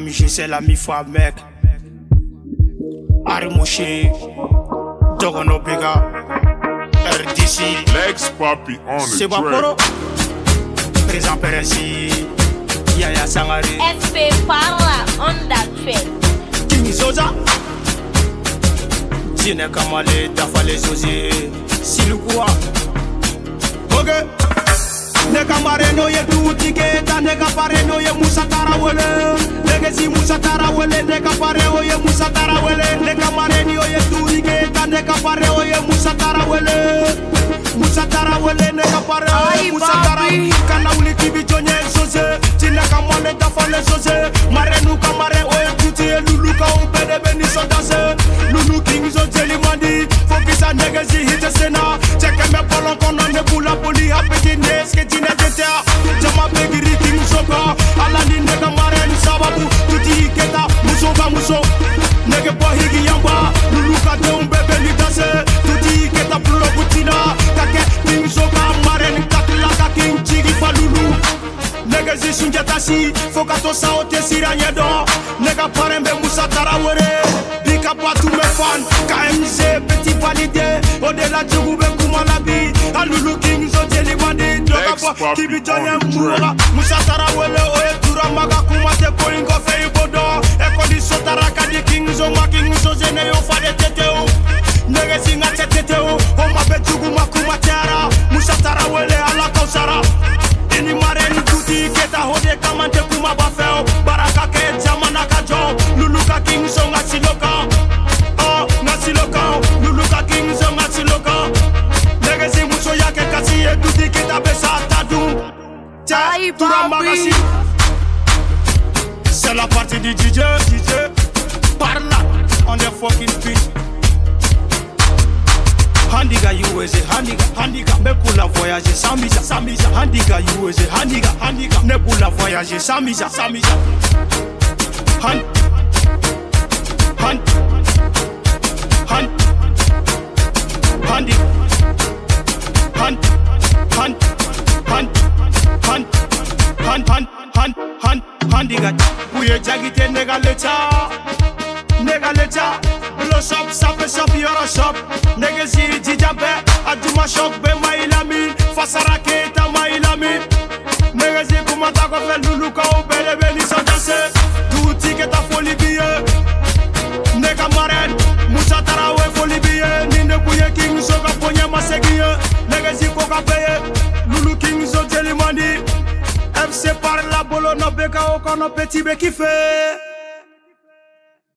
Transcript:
MG c'est la mi-fois mec. Arimoché, Dogono Bega, RDC, Lex Papi on the c'est Baporo, Présent Perensi, Yaya Sangari, FP Parla on that track. King Zoza, Zine Kamale, Dafale Zoze, Silukua. Ok. Nega mareno ye duutiketa, nega pareno ye Musa Tarawele. Nega si Musa Tarawele, nega pareo ye Musa Tarawele. Nega mareno ye duutiketa, nega pareo ye Musa Tarawele. Musa Tarawele, nega pareo ye Musa Tarawele. Kana uli kibi jonye soze, tina kamale dafale soze. Marenu kamare oye tuti ye lulu ka ubede beni sodase. Lulu king zo jeli mandi, fokisa nega si hite sena. Cheke me polon kono ne bula poli hapeti neske. Jama begiri king soka ala ni nega marenu sababu tuti keta musoba muso nege bohigi yamba luluka de umbebe ni dase tuti keta pulo butina kake king soka marenu katula ka king chigi falulu nege zisunja tasi fokato saote siranyedo nega parembe Musa Tarawele bika patu me fan KMZ petit validé au-delà du goube kumalabi alulu king zo jeli bandi Kibi Jonya Mura, Musa Tarawele oye tura maga kumate poingo fei bodo. Eko di sotara kadi king zo ma king zo zene yo fade teteo. Nege singa teteo, o ma bejugu ma kumatera. Musa Tarawele ala kausara. Ini mareni tuti keta hode kamante kuma bafeo. Baraka ke jamana kajo, luluka king zo ngasiloka. Oh, ngasiloka, luluka king zo ngasiloka. Nege si muso yake kasi e tuti keta besa. C'est la partie du DJ par là, on est fucking beat. Handiga USA, handiga, me pour la voyager sans misa, handiga USA, handiga, me pour la voyager sans misa, hand, handiga, uye jagite nega lecha, blow shop, sape shop, yoro shop, nega si jijambe, aduma shop be mailami, fasara keta mailami, nega si kumata ko fe luluka ubele beni so danse, duti keta foli biye, nega maren, Musa Tarawele foli biye, ninde kuye king so ka ponye masegiye, nega si koka peye, lulu king so jeli mandi. FC par la bolo no beka o kono petit be kife.